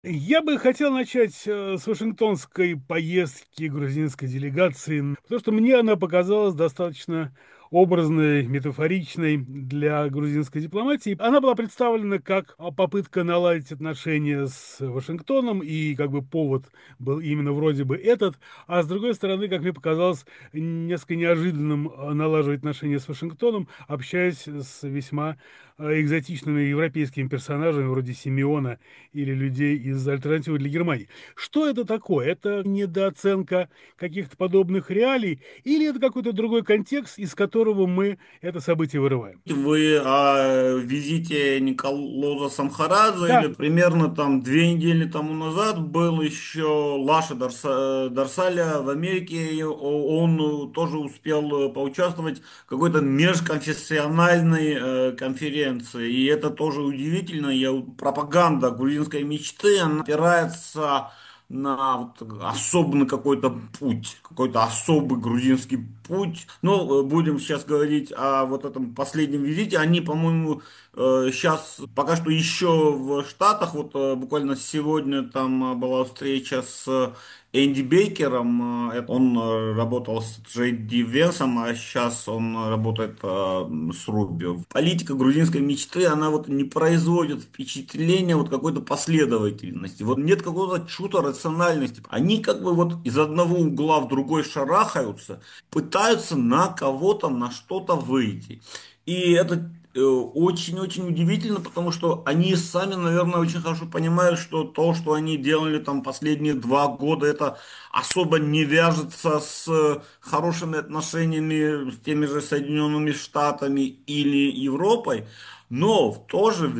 Я бы хотел начать с вашингтонской поездки грузинской делегации, потому что мне она показалась достаточно образной, метафоричной для грузинской дипломатии. Она была представлена как попытка наладить отношения с Вашингтоном, и как бы повод был именно вроде бы этот, а с другой стороны, как мне показалось, несколько неожиданным налаживать отношения с Вашингтоном, общаясь с весьма экзотичными европейскими персонажами вроде Симеона или людей из альтернативы для Германии. Что это такое? Это недооценка каких-то подобных реалий или это какой-то другой контекст, из которого мы это событие вырываем? Вы о визите Николоза Самхарадзе или Да, примерно там 2 недели тому назад был еще Лаша Дарсаля в Америке, и он тоже успел поучаствовать в какой-то межконфессиональной конференции. И это тоже удивительно. Пропаганда грузинской мечты, она опирается на вот особый какой-то особый грузинский путь. Но будем сейчас говорить о вот этом последнем визите. Они, по-моему, сейчас пока что еще в Штатах. Вот буквально сегодня там была встреча с Энди Бейкером. Он работал с Джей Ди Венсом, а сейчас он работает с Рубио. Политика грузинской мечты, она вот не производит впечатления вот какой-то последовательности. Вот нет какого-то чувства рациональности. Они как бы вот из одного угла в другой шарахаются, пытаются на кого-то, на что-то выйти. И это очень-очень удивительно, потому что они сами, наверное, очень хорошо понимают, что то, что они делали там последние 2 года, это особо не вяжется с хорошими отношениями с теми же Соединенными Штатами или Европой. Но в то же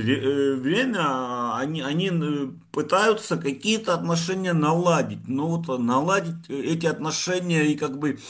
время они пытаются какие-то отношения наладить. Но вот наладить эти отношения и как бы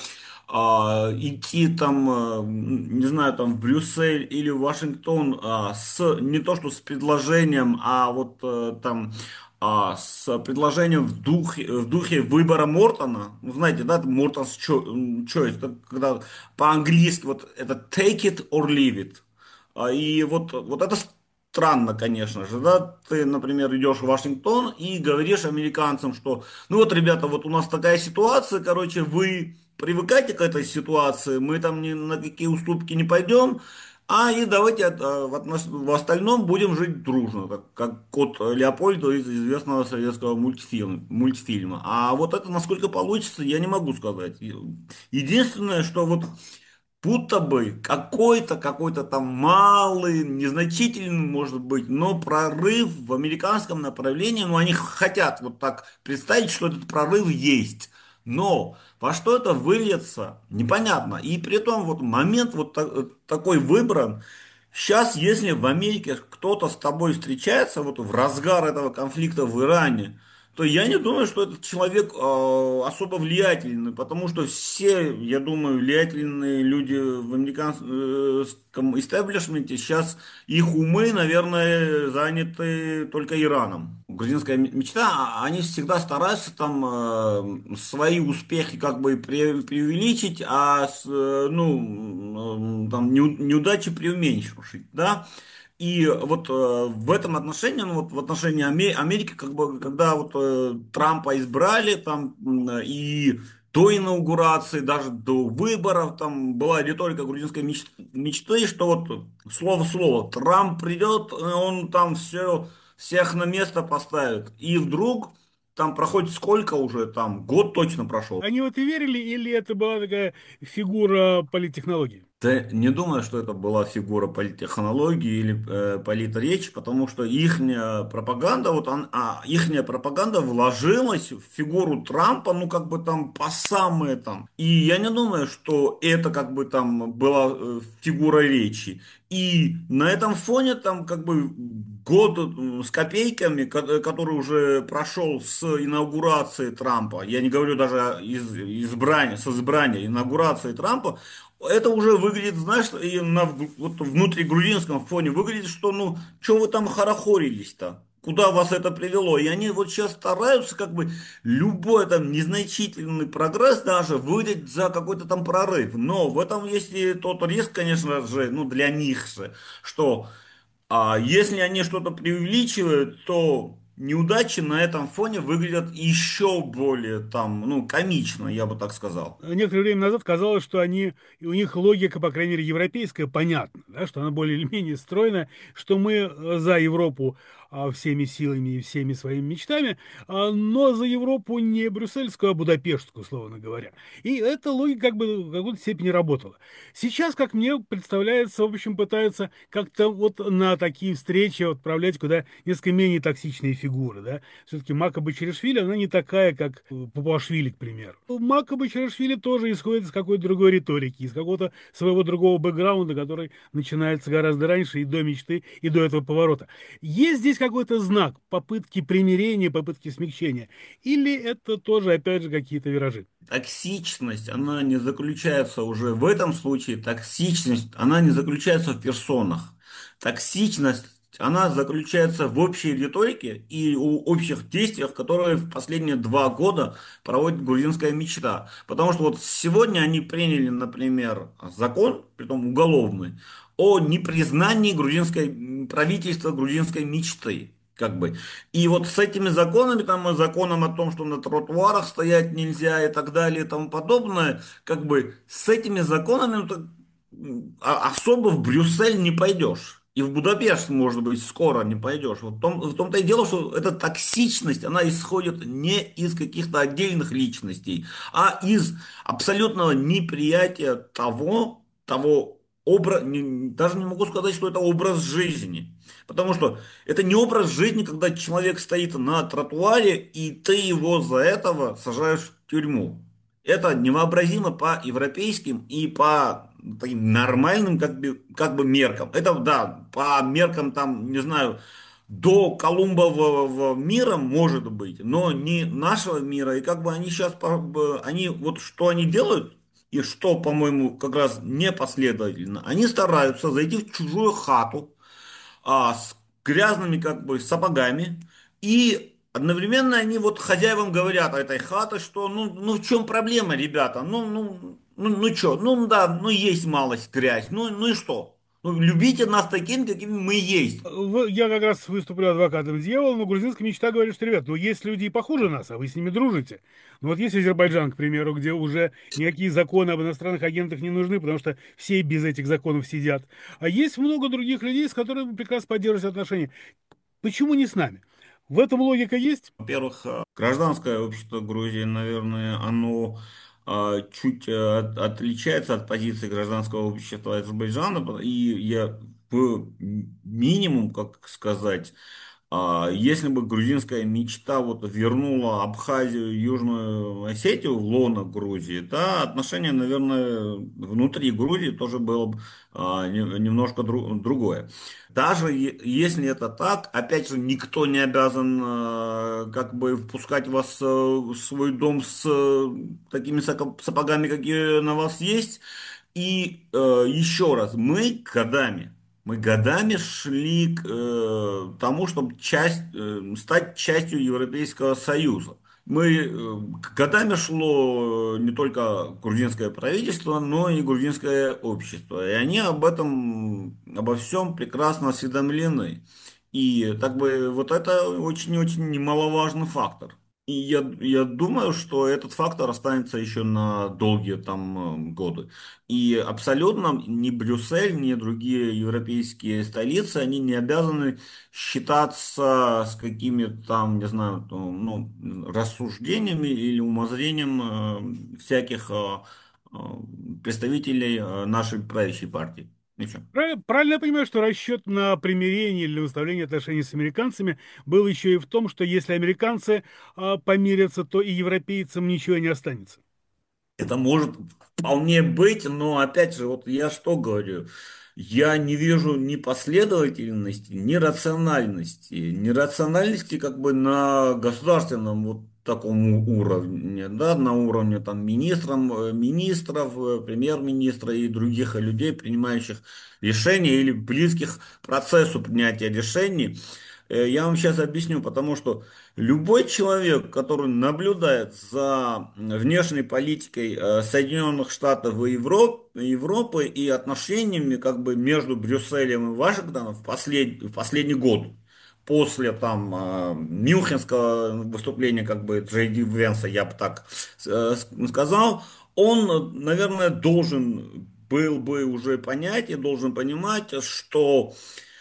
идти там, не знаю, там в Брюссель или в Вашингтон не то что с предложением, а вот там с предложением в духе выбора Мортона. Ну, знаете, да, Мортон's choice, это когда по-английски вот это take it or leave it. И вот это странно, конечно же, да, ты, например, идешь в Вашингтон и говоришь американцам, что, ну вот, ребята, вот у нас такая ситуация, короче, вы привыкайте к этой ситуации, мы там ни на какие уступки не пойдем, и давайте в остальном будем жить дружно, как кот Леопольда из известного советского мультфильма. А вот это насколько получится, я не могу сказать. Единственное, что вот будто бы какой-то там малый, незначительный, может быть, но прорыв в американском направлении, ну, они хотят вот так представить, что этот прорыв есть. Но во что это выльется, непонятно. И при том вот момент вот такой выбран. Сейчас, если в Америке кто-то с тобой встречается вот в разгар этого конфликта в Иране, то я не думаю, что этот человек особо влиятельный, потому что все, я думаю, влиятельные люди в американском истеблишменте сейчас их умы, наверное, заняты только Ираном. Грузинская мечта, они всегда стараются там свои успехи как бы преувеличить, там неудачи преуменьшить, да. И вот в этом отношении, ну вот в отношении Америки, как бы, когда вот Трампа избрали там и до инаугурации, даже до выборов, там была риторика грузинской мечты, что вот слово в слово, Трамп придет, он там всех на место поставит. И вдруг там проходит сколько уже, там год точно прошел. они в это верили или это была такая фигура политтехнологии? Да не думаю, что это была фигура политтехнологии или политречь, потому что ихняя пропаганда, ихняя пропаганда вложилась в фигуру Трампа, ну как бы там по самые там. И я не думаю, что это как бы там была фигура речи. И на этом фоне там как бы год с копейками, который уже прошел с инаугурации Трампа, я не говорю даже с избрания, инаугурации Трампа, это уже выглядит, знаешь, и вот внутригрузинском фоне выглядит, что ну, что вы там хорохорились-то? Куда вас это привело? И они вот сейчас стараются как бы любой там незначительный прогресс даже выдать за какой-то там прорыв. Но в этом есть и тот риск, конечно же, ну для них же, что если они что-то преувеличивают, то неудачи на этом фоне выглядят еще более там, ну, комично, я бы так сказал. Некоторое время назад казалось, что они, и у них логика, по крайней мере, европейская, понятна, да, что она более или менее стройная, что мы за Европу всеми силами и всеми своими мечтами, но за Европу не брюссельскую, а будапештскую, условно говоря. И эта логика как бы в какой-то степени работала. Сейчас, как мне представляется, в общем, пытаются как-то вот на такие встречи отправлять куда несколько менее токсичные фигуры, да. Все-таки Мака Бачиришвили, она не такая, как Папуашвили, к примеру. Мака Бачиришвили тоже исходит из какой-то другой риторики, из какого-то своего другого бэкграунда, который начинается гораздо раньше, и до мечты, и до этого поворота. Есть здесь какой-то знак попытки примирения, попытки смягчения? Или это тоже, опять же, какие-то виражи? Токсичность, она не заключается уже в этом случае, токсичность, она не заключается в персонах. Токсичность, она заключается в общей риторике и общих действиях, которые в последние 2 года проводит грузинская мечта. Потому что вот сегодня они приняли, например, закон, притом уголовный, о непризнании правительства грузинской мечты. Как бы. И вот с этими законами, там, и законом о том, что на тротуарах стоять нельзя и так далее и тому подобное, как бы с этими законами, ну, так, особо в Брюссель не пойдешь. И в Будапешт, может быть, скоро не пойдешь. Вот в том-то и дело, что эта токсичность, она исходит не из каких-то отдельных личностей, а из абсолютного неприятия того образа, даже не могу сказать, что это образ жизни. Потому что это не образ жизни, когда человек стоит на тротуаре, и ты его за этого сажаешь в тюрьму. Это невообразимо по европейским и по таким нормальным как бы меркам. Это, да, по меркам там, не знаю, до Колумбового мира может быть, но не нашего мира. И как бы они сейчас, они вот что они делают, и что, по-моему, как раз непоследовательно, они стараются зайти в чужую хату, с грязными как бы сапогами. И одновременно они вот хозяевам говорят этой хаты, что ну в чем проблема, ребята? Ну что, ну да, ну есть малость грязь, ну и что? Ну, любите нас такими, какими мы есть. Я как раз выступлю адвокатом дьявола, но грузинская мечта говорит, что, ребят, ну есть люди и похуже нас, а вы с ними дружите. Ну вот есть Азербайджан, к примеру, где уже никакие законы об иностранных агентах не нужны, потому что все без этих законов сидят. А есть много других людей, с которыми прекрасно поддерживать отношения. Почему не с нами? В этом логика есть? Во-первых, гражданское общество Грузии, наверное, оно чуть отличается от позиции гражданского общества Азербайджана, и я в минимум, как сказать, если бы грузинская мечта вот вернула Абхазию и Южную Осетию в лоно Грузии, да, отношение, наверное, внутри Грузии тоже было бы немножко другое. Даже если это так, опять же, никто не обязан как бы впускать вас в свой дом с такими сапогами, какие на вас есть. И еще раз, мы годами шли к тому, чтобы стать частью Европейского Союза. Годами шло не только грузинское правительство, но и грузинское общество. И они обо всем прекрасно осведомлены. И так бы вот это очень-очень немаловажный фактор. И я думаю, что этот фактор останется еще на долгие там годы. И абсолютно ни Брюссель, ни другие европейские столицы, они не обязаны считаться с какими-то там, не знаю, ну, рассуждениями или умозрением всяких представителей нашей правящей партии. Ничего. Правильно я понимаю, что расчет на примирение или установление отношений с американцами был еще и в том, что если американцы помирятся, то и европейцам ничего не останется. Это может вполне быть, но опять же, вот я что говорю, я не вижу ни последовательности, ни рациональности. Ни рациональности как бы на государственном вот таком уровне, да, на уровне там министров, премьер-министра и других людей, принимающих решения или близких к процессу принятия решений. Я вам сейчас объясню, потому что любой человек, который наблюдает за внешней политикой Соединенных Штатов и Европы и отношениями как бы между Брюсселем и Вашингтоном в последний год, после там Мюнхенского выступления, как бы Джей Ди Венса, я бы так сказал, он, наверное, должен был бы уже понять и должен понимать, что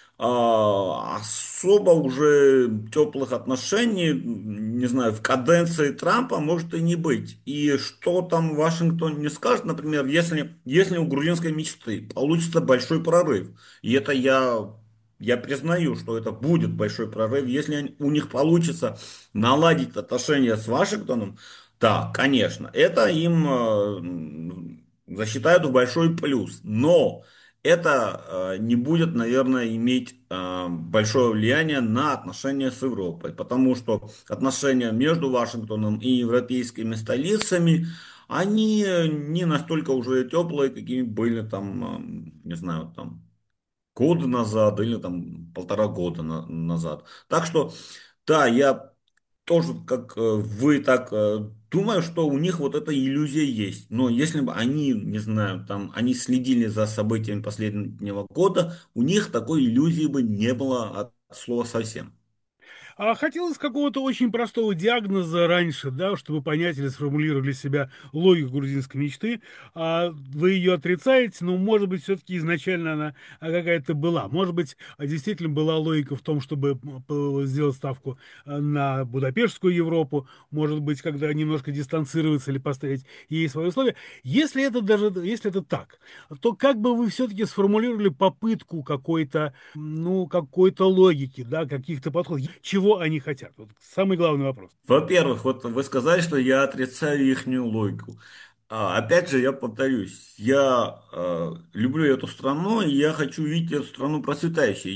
особо уже теплых отношений, не знаю, в каденции Трампа может и не быть. И что там Вашингтон не скажет, например, если у грузинской мечты получится большой прорыв, и это я признаю, что это будет большой прорыв, если у них получится наладить отношения с Вашингтоном, да, конечно, это им засчитают в большой плюс. Но это не будет, наверное, иметь большое влияние на отношения с Европой, потому что отношения между Вашингтоном и европейскими столицами, они не настолько уже теплые, какими были там, не знаю, там год назад или там полтора года назад. Так что, да, я тоже, как вы, так думаю, что у них вот эта иллюзия есть. Но если бы они, не знаю, там, они следили за событиями последнего года, у них такой иллюзии бы не было от слова совсем. А хотелось какого-то очень простого диагноза раньше, да, чтобы понять или сформулировать для себя логику грузинской мечты. А вы ее отрицаете, но, может быть, все-таки изначально она какая-то была. Может быть, действительно была логика в том, чтобы сделать ставку на Будапештскую Европу. Может быть, когда немножко дистанцироваться или поставить ей свои условия. Если это даже, если это так, то как бы вы все-таки сформулировали попытку какой-то, ну, какой-то логики, да, каких-то подходов, чего они хотят? Вот самый главный вопрос. Во-первых, вот вы сказали, что я отрицаю ихнюю логику. Опять же, я повторюсь, я люблю эту страну, и я хочу видеть эту страну процветающей.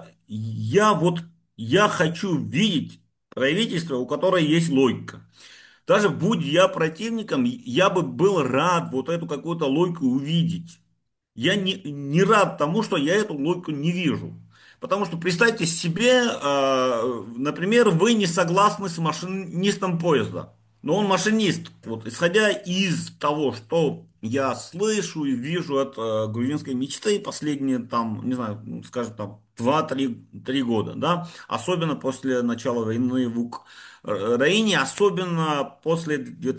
Я хочу видеть правительство, у которой есть логика. Даже будь я противником, я бы был рад вот эту какую-то логику увидеть. Я не рад тому, что я эту логику не вижу. Потому что представьте себе, например, вы не согласны с машинистом поезда. Но он машинист. Вот, исходя из того, что я слышу и вижу от грузинской мечты последние там, не знаю, ну, скажем там, 2-3 года, да, особенно после начала войны в Украине, особенно после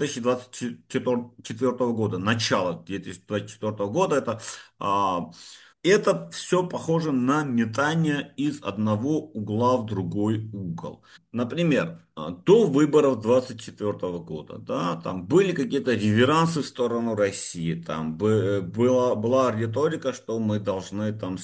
2024 года, начала 2024 года, а, это все похоже на метание из одного угла в другой угол. Например, до выборов 24 года, да, там были какие-то реверансы в сторону России, там была риторика, что мы должны там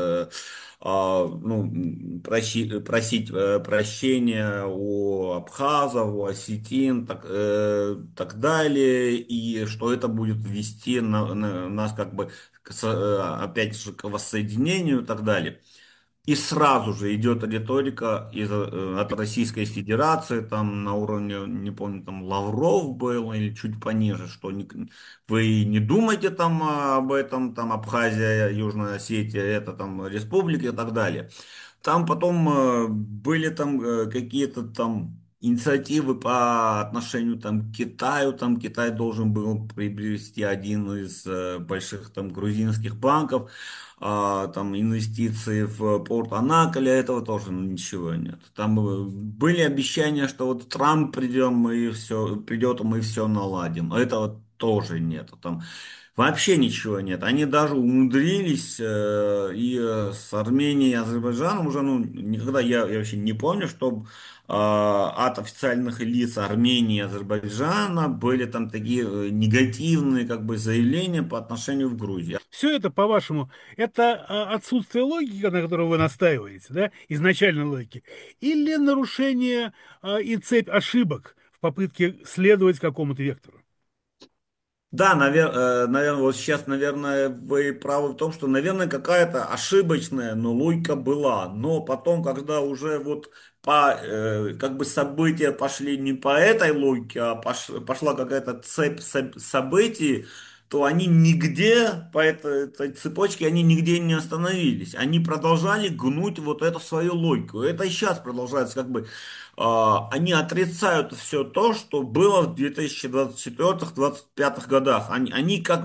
ну, просить прощения у абхазов, у осетин, так далее, и что это будет вести нас как бы опять же к воссоединению и так далее. И сразу же идет риторика от Российской Федерации, там на уровне, не помню, там Лавров был или чуть пониже, что вы не думайте там об этом, там Абхазия, Южная Осетия, это там республики и так далее. Там потом были там какие-то там инициативы по отношению там, к Китаю. Там Китай должен был приобрести один из больших там грузинских банков. Там инвестиции в порт Анаколя, этого тоже ничего нет. Там были обещания, что вот Трамп придет, и мы все наладим. А этого тоже нет. Там вообще ничего нет. Они даже умудрились с Арменией и Азербайджаном уже, ну, никогда я вообще не помню, чтобы от официальных лиц Армении и Азербайджана были там такие негативные как бы заявления по отношению к Грузии. Все это, по-вашему, это отсутствие логики, на которой вы настаиваете, да, изначальной логики, или нарушение и цепь ошибок в попытке следовать какому-то вектору? Да, наверное, вот сейчас, наверное, вы правы в том, что, наверное, какая-то ошибочная, но логика была. Но потом, когда уже вот как бы события пошли не по этой логике, а пошла какая-то цепь событий, то они нигде, по этой цепочке, они нигде не остановились. Они продолжали гнуть вот эту свою логику. Это и сейчас продолжается как бы они отрицают все то, что было в 2024-2025 годах. Они как бы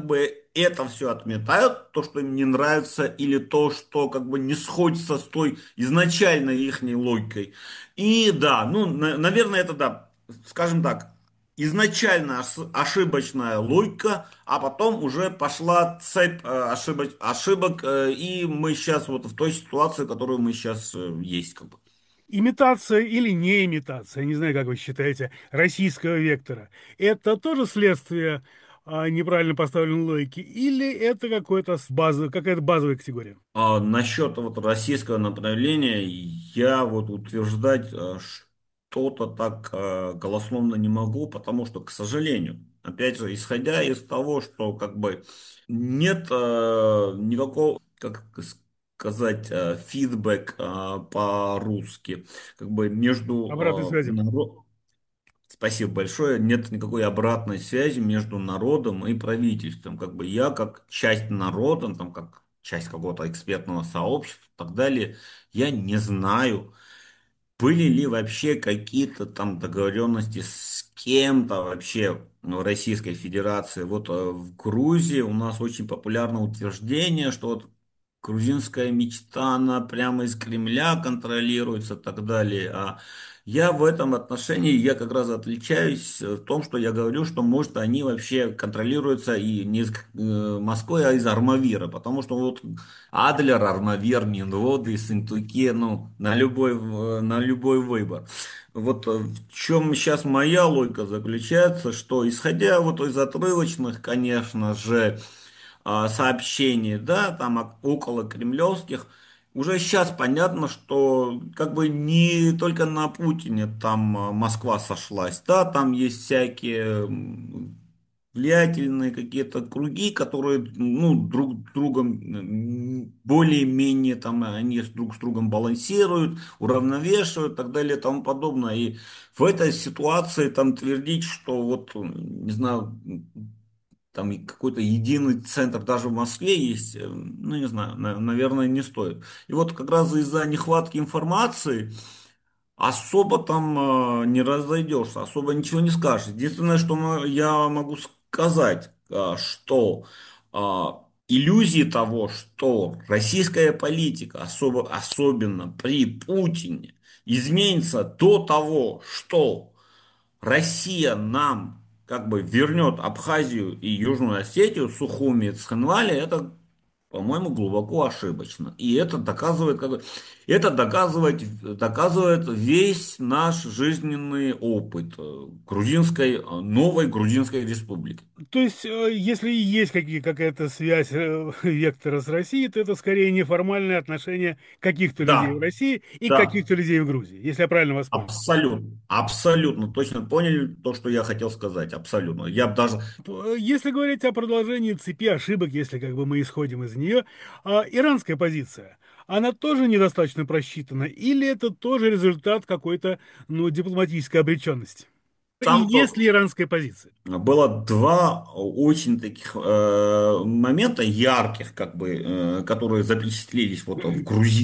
это все отметают, то, что им не нравится, или то, что как бы не сходится с той изначальной их логикой. И да, ну, наверное, это да, скажем так, изначально ошибочная логика, а потом уже пошла цепь ошибок, и мы сейчас вот в той ситуации, в которой мы сейчас есть, как бы. Имитация или не имитация, не знаю, как вы считаете, российского вектора, это тоже следствие неправильно поставленной логики, или это какая-то базовая категория? Насчет вот российского направления я вот утверждать что-то так голословно не могу, потому что, к сожалению, опять же, исходя из того, что как бы нет никакого, как сказать, фидбэк по-русски, как бы Обратной между связи. Спасибо большое. Нет никакой обратной связи между народом и правительством. Как бы я, как часть народа, там, как часть какого-то экспертного сообщества и так далее, я не знаю, были ли вообще какие-то там договоренности с кем-то вообще в Российской Федерации? Вот в Грузии у нас очень популярно утверждение, что вот грузинская мечта, она прямо из Кремля контролируется и так далее. А я в этом отношении, я как раз отличаюсь в том, что я говорю, что может они вообще контролируются и не из Москвы, а из Армавира. Потому что вот Адлер, Армавир, Нинводы, Сентуки, ну, на любой выбор. Вот в чем сейчас моя логика заключается, что исходя вот из отрывочных, конечно же, сообщений, да, там около кремлевских, уже сейчас понятно, что как бы не только на Путине там Москва сошлась, да, там есть всякие влиятельные какие-то круги, которые, ну, друг с другом более-менее там они друг с другом балансируют, уравновешивают и так далее и тому подобное. И в этой ситуации там твердить, что вот, не знаю, там и какой-то единый центр даже в Москве есть, ну не знаю, наверное, не стоит. И вот как раз из-за нехватки информации особо там не разойдешься, особо ничего не скажешь. Единственное, что я могу сказать, что иллюзии того, что российская политика, особенно при Путине, изменится до того, что Россия нам как бы вернет Абхазию и Южную Осетию, Сухуми и Цхинвали, это, по-моему, глубоко ошибочно. И это доказывает, доказывает весь наш жизненный опыт новой грузинской республики. То есть, если и есть какая-то связь вектора с Россией, то это скорее неформальное отношение каких-то людей в Да, России и да, каких-то людей в Грузии, если я правильно вас понял. абсолютно точно поняли то, что я хотел сказать, абсолютно. Я бы даже Если говорить о продолжении цепи ошибок, если как бы мы исходим из нее, иранская позиция, она тоже недостаточно просчитана, или это тоже результат какой-то, ну, дипломатической обреченности? И сам есть то ли иранская позиция? было два очень таких момента ярких, как бы, которые запечатлелись вот в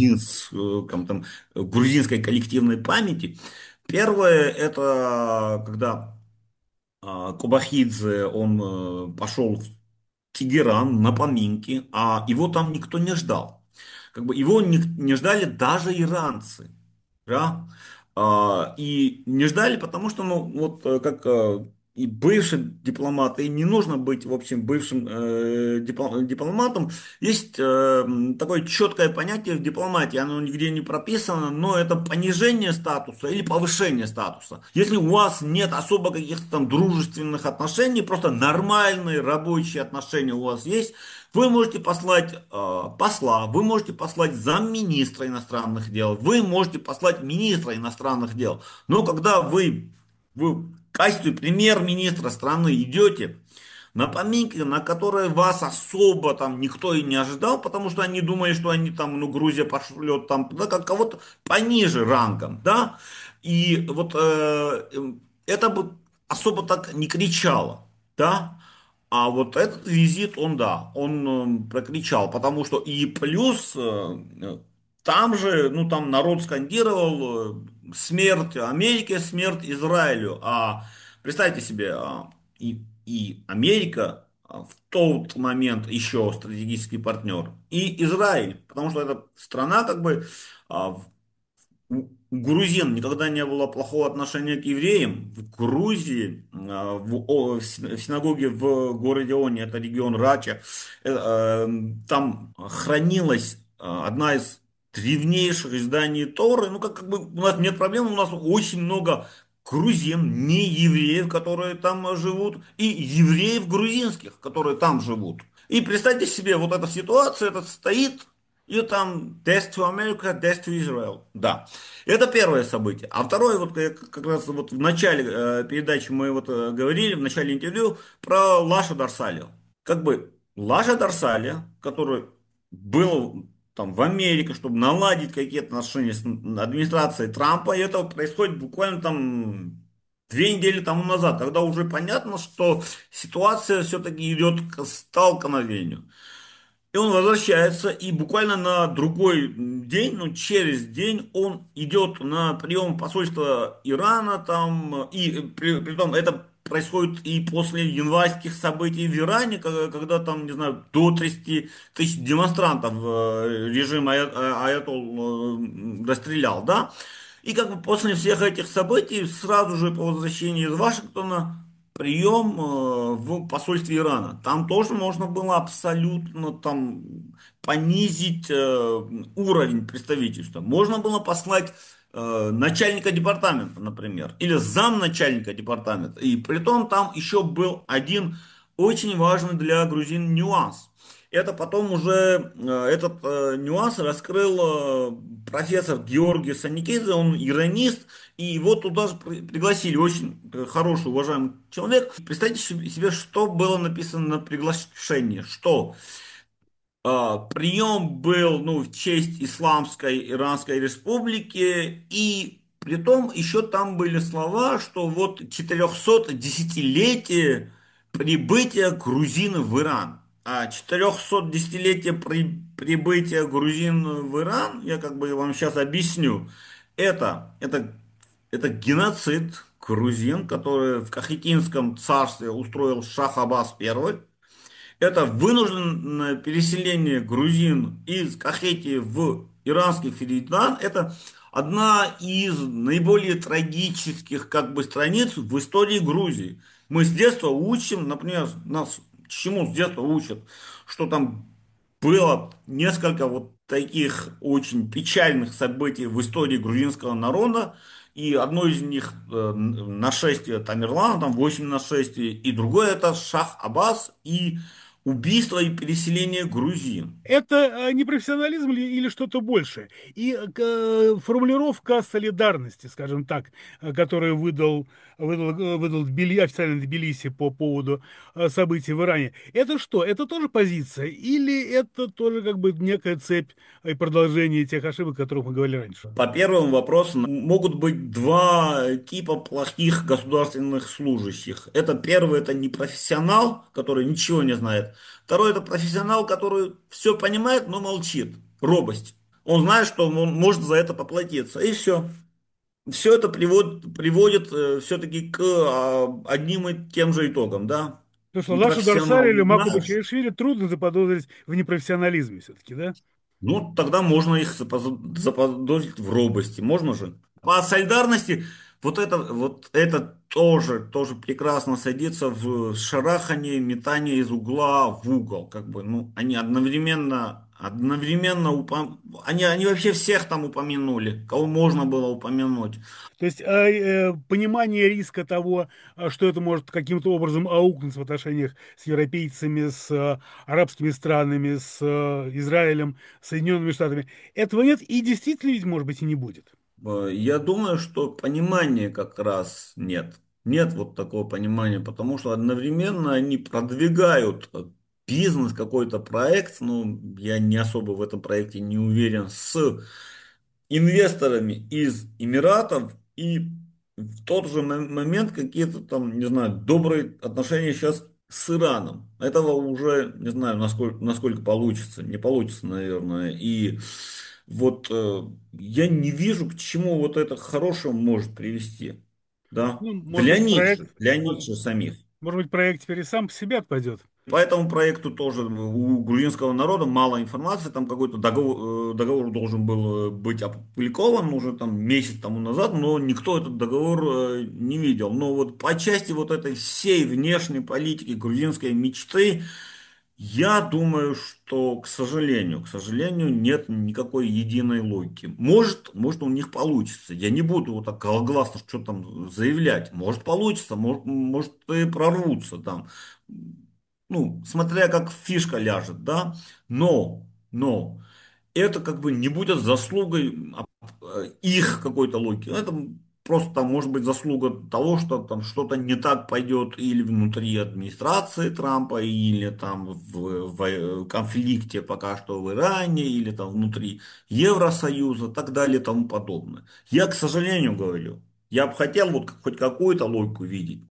грузинской коллективной памяти. Первое, это когда Кубахидзе, он пошел в Тегеран на поминки, а его там никто не ждал. Как бы его не ждали даже иранцы. Да? И не ждали, потому что, ну, вот как и бывший дипломат, и не нужно быть, в общем, бывшим дипломатом. Есть такое четкое понятие в дипломатии, оно нигде не прописано, но это понижение статуса или повышение статуса. Если у вас нет особо каких-то там дружественных отношений, просто нормальные рабочие отношения у вас есть, вы можете послать посла, вы можете послать замминистра иностранных дел, вы можете послать министра иностранных дел. Но когда вы в качестве премьер-министра страны идете на поминки, на которые вас особо там никто и не ожидал, потому что они думали, что они там, ну, Грузия пошлет там, да, как кого-то пониже рангом, да, и вот это бы особо так не кричало, да, а вот этот визит, он, да, он прокричал, потому что и плюс там же, ну, там народ скандировал смерть Америке, смерть Израилю, а представьте себе, и Америка в тот момент еще стратегический партнер, и Израиль, потому что эта страна как бы у грузин никогда не было плохого отношения к евреям. В Грузии, в синагоге в городе Они, это регион Рача, там хранилась одна из древнейших изданий Торы. Ну, как бы у нас нет проблем, у нас очень много грузин, не евреев, которые там живут, и евреев грузинских, которые там живут. И представьте себе, вот эта ситуация, этот стоит, и там Death to America, Death to Israel. Да, это первое событие. А второе, вот как раз вот в начале передачи мы вот говорили, в начале интервью про Лаша Дарсалио. Как бы Лаша Дарсалио, который был там в Америке, чтобы наладить какие-то отношения с администрацией Трампа, и это происходит буквально там 2 недели тому назад, когда уже понятно, что ситуация все-таки идет к столкновению. И он возвращается, и буквально на другой день, ну через день, он идет на прием посольства Ирана там, и притом это происходит и после январских событий в Иране, когда там, не знаю, до 30 тысяч демонстрантов режим Аятол расстрелял, да? И как бы после всех этих событий, сразу же по возвращении из Вашингтона, прием в посольстве Ирана. Там тоже можно было абсолютно там понизить уровень представительства. Можно было послать начальника департамента, например, или замначальника департамента. И при том там еще был один очень важный для грузин нюанс. Это потом уже этот нюанс раскрыл профессор Георгий Саникидзе, он иронист, и его туда же пригласили, очень хороший, уважаемый человек. Представьте себе, что было написано на приглашении, что прием был, ну, в честь Исламской Иранской Республики, и притом еще там были слова, что вот 410-летие прибытия грузин в Иран. А 410-летие прибытия грузин в Иран, я как бы вам сейчас объясню, это геноцид грузин, который в Кахетинском царстве устроил Шах Аббас I. Это вынужденное переселение грузин из Кахетии в иранский Феридан. Это одна из наиболее трагических как бы страниц в истории Грузии. Мы с детства учим, например, нас чему с детства учат, что там было несколько вот таких очень печальных событий в истории грузинского народа. И одно из них нашествие Тамерлана, там 8 нашествий, и другое это Шах Аббас и убийство и переселение грузин. Это не профессионализм или что-то большее? И формулировка солидарности, скажем так, которую выдал официально Тбилиси по поводу событий в Иране, это что? Это тоже позиция? Или это тоже как бы некая цепь и продолжение тех ошибок, о которых мы говорили раньше? По первому вопросу могут быть два типа плохих государственных служащих. Это первый, это непрофессионал, который ничего не знает. Второй, это профессионал, который все понимает, но молчит. Робость. Он знает, что он может за это поплатиться. И все. Все это приводит все-таки к одним и тем же итогам, да? Потому что Лашу Непрофессионал Дарсари или не Маку знаешь. Бачиашвили трудно заподозрить в непрофессионализме все-таки, да? Ну, тогда можно их заподозрить в робости, можно же. По солидарности вот это тоже прекрасно садится в шарахание, метание из угла в угол, как бы, ну, они одновременно они вообще всех там упомянули, кого можно было упомянуть. То есть понимание риска того, что это может каким-то образом аукнуться в отношениях с европейцами, с арабскими странами, с Израилем, Соединенными Штатами, этого нет и действительно ведь, может быть, и не будет. Я думаю, что понимания как раз нет. Нет вот такого понимания, потому что одновременно они продвигают бизнес, какой-то проект, ну, я не особо в этом проекте не уверен, с инвесторами из Эмиратов, и в тот же момент какие-то там, не знаю, добрые отношения сейчас с Ираном. Этого уже не знаю, насколько получится. Не получится, наверное. И вот я не вижу, к чему вот это хорошее может привести. Да? Ну, может быть, проект, Для них же самих. может быть, проект теперь и сам по себе отпадет. По этому проекту тоже у грузинского народа мало информации, там какой-то договор должен был быть опубликован уже там месяц тому назад, но никто этот договор не видел. Но вот по части вот этой всей внешней политики грузинской мечты, я думаю, что, к сожалению, нет никакой единой логики. Может у них получится. Я не буду вот так глаголасно что там заявлять. Может получится, может и прорвутся там. Ну, смотря как фишка ляжет, да. Но это как бы не будет заслугой их какой-то логики. Это просто там может быть заслуга того, что там что-то не так пойдет или внутри администрации Трампа, или там в конфликте пока что в Иране, или там внутри Евросоюза, так далее и тому подобное. Я, к сожалению, говорю, я бы хотел вот хоть какую-то логику видеть.